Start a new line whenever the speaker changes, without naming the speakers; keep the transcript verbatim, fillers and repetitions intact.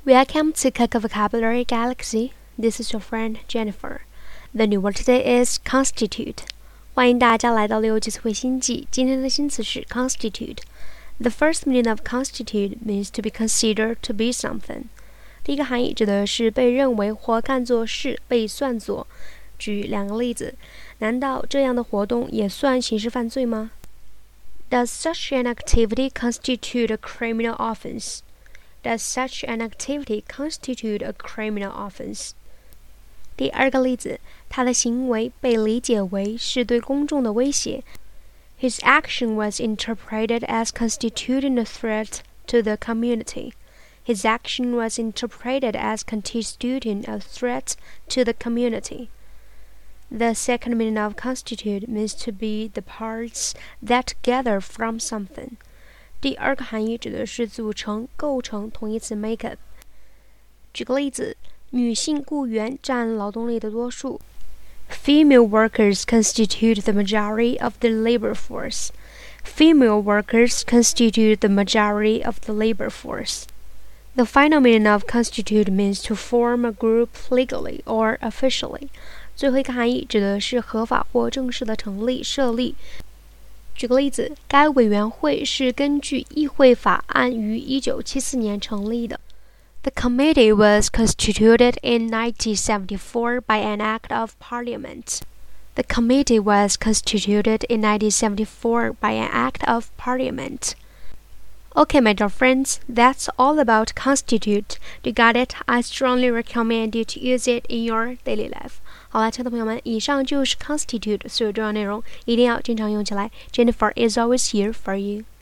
Welcome to Coco Vocabulary Galaxy. This is your friend Jennifer. The new word today is constitute. 欢迎大家来到六级词汇新季。今天的新词是 constitute. The first meaning of constitute means to be considered to be something. 第一个含义指的是被认为或看作是被算作。举两个例子，难道这样的活动也算刑事犯罪吗？ Does such an activity constitute a criminal offense?Does such an activity constitute a criminal offense? 第二个例子，他的行为被理解为是对公众的威胁。His action was interpreted as constituting a threat to the community. His action was interpreted as constituting a threat to the community. The second meaning of constitute means to be the parts that gather from something.第二个含义指的是组成、构成，同义词 make up。举个例子，女性雇员占劳动力的多数。Female workers constitute the majority of the labor force. Female workers constitute the majority of the labor force. The final meaning of constitute means to form a group legally or officially. 最后一个含义指的是合法或正式的成立、设立。举个例子，该委员会是根据议会法案于一九七四年成立的。The committee was constituted in nineteen seventy-four by an act of parliament. The committee was constituted in nineteen seventy-four by an act of parliament. Okay, my dear friends, that's all about constitute. You got it? I strongly recommend you to use it in your daily life. 好了，亲爱的朋友们，以上就是 constitute 所有重要内容，一定要经常用起来。Jennifer is always here for you.